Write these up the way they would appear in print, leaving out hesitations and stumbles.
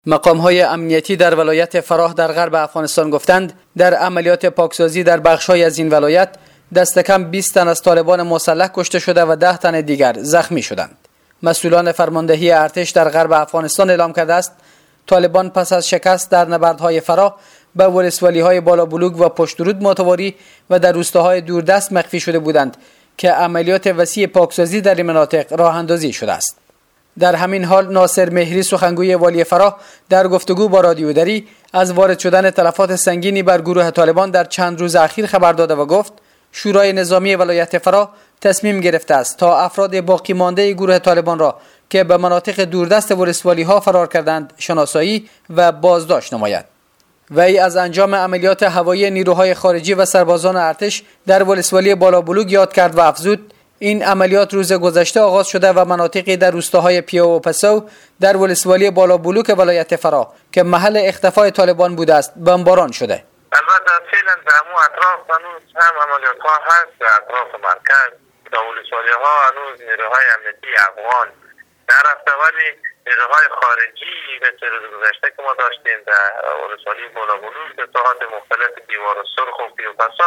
مقام‌های امنیتی در ولایت فراه در غرب افغانستان گفتند در عملیات پاکسازی در بخش‌های از این ولایت دست کم 20 تن از طالبان مسلح کشته شده و 10 تن دیگر زخمی شدند. مسئولان فرماندهی ارتش در غرب افغانستان اعلام کرده است طالبان پس از شکست در نبردهای فراه به ولسوالی‌های بالابلوک و پشترود متواری و در روستاهای دوردست مخفی شده بودند که عملیات وسیع پاکسازی در این مناطق راه اندازی شده است. در همین حال ناصر مهری سخنگوی والی فراه در گفتگو با رادیو دری از وارد شدن تلفات سنگینی بر گروه طالبان در چند روز اخیر خبر داده و گفت شورای نظامی ولایت فراه تصمیم گرفته است تا افراد باقی مانده گروه طالبان را که به مناطق دوردست ولسوالی‌ها فرار کردند شناسایی و بازداشت نماید. وی از انجام عملیات هوایی نیروهای خارجی و سربازان ارتش در ولسوالی بالابلوک یاد کرد و افزود این عملیات روز گذشته آغاز شده و مناطقی در روستاهای پیو و پسو در ولسوالی بالابلوک ولایت فراه که محل اختفای طالبان بوده است بمباران شده. البته فعلا در همون اطراف هنوز هم عملیات ها هست. در اطراف مرکز در ولسوالی ها هنوز نیروهای امنیتی افغان نرفته، ولی نیروهای خارجی مثل روز گذشته که ما داشتیم در ولسوالی بالابلوک به ساحات مختلف دیوار سرخ و پیو پسو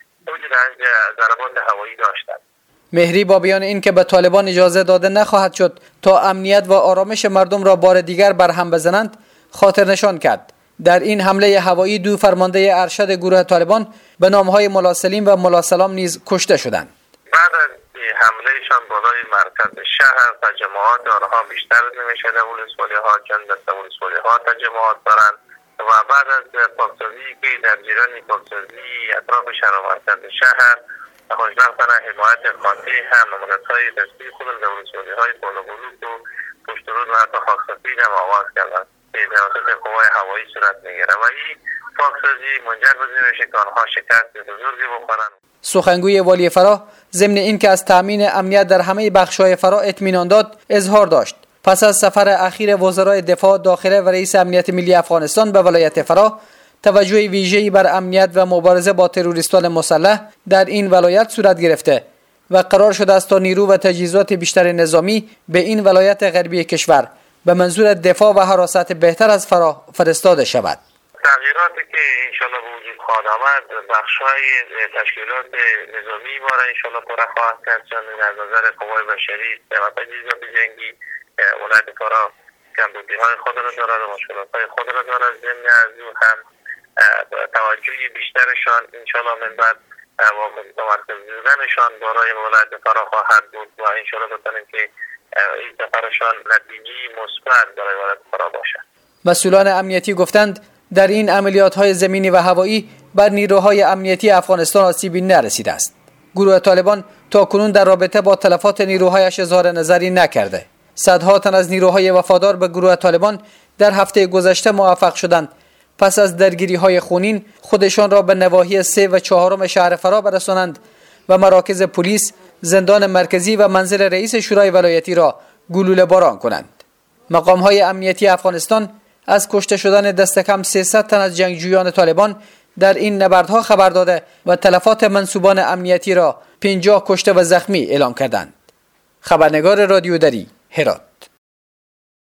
ضربات هوایی داشتند. مهری با بیان این که به طالبان اجازه داده نخواهد شد تا امنیت و آرامش مردم را بار دیگر برهم بزنند خاطر نشان کرد در این حمله هوایی دو فرمانده ارشد گروه طالبان به نامهای ملا سلیم و ملا سلام نیز کشته شدند. بعد از حملهشان بالای مرکز شهر تجمعات آنها بیشتر نمیشه در ولسوالی‌ها چون در ولسوالی‌ها تجمعات دارند و بعد از پاکسازی که در جریان پاکسازی اطراف شهر و مرکز شهر خوشبختانه حمایت خاطی هم نمایش‌های دستی خود در ولسوالی‌های بالابلوک و پشترود و حتی خاکسفید هم آغاز کردند که توسط قوای هوایی صورت میگیره و این پاکسازی منجر به این میشه که آنها شکست بزرگی بخورند. سخنگوی والی فراه ضمن اینکه از تامین امنیت در همه بخش‌های فراه اطمینان داد اظهار داشت پس از سفر اخیر وزرای دفاع داخله و رئیس امنیت ملی افغانستان به ولایت فراه توجه ویژه‌ای بر امنیت و مبارزه با تروریستان مسلح در این ولایت صورت گرفته و قرار شده است تا نیرو و تجهیزات بیشتر نظامی به این ولایت غربی کشور به منظور دفاع و حراست بهتر از فراه فرستاده شود. تغییراتی که انشالله به وجود خواهد آمد بخش‌های تشکیلات نظامی ما را انشالله پره خواهد کرد چون از نظر قوای بشری و تجهیزات جنگی ولایت فراه کمبودی‌های خود را دارد و مشکلات‌های خود را دارد. ضمن از او هم توجه بیشترشان انشالله من بعد و متمرکز بودنشان برای ولایت فراه خواهد بود و انشالله بتونیم که این سفرشان نتیجه مثبت برای ولایت فراه باشد. مسئولان امنیتی گفتند در این عملیات‌های زمینی و هوایی بر نیروهای امنیتی افغانستان آسیبی نرسیده است. گروه طالبان تاکنون در رابطه با تلفات نیروهایش اظهار نظری نکرده. صدها تن از نیروهای وفادار به گروه طالبان در هفته گذشته موفق شدند پس از درگیری‌های خونین خودشان را به نواحی 3 و 4 شهر فراه برسانند و مراکز پلیس، زندان مرکزی و منزل رئیس شورای ولایتی را گلوله باران کنند. مقام‌های امنیتی افغانستان از کشته شدن دست کم 300 تن از جنگجویان طالبان در این نبردها خبر داده و تلفات منسوبان امنیتی را 50 کشته و زخمی اعلام کردند. خبرنگار رادیو دری هرات.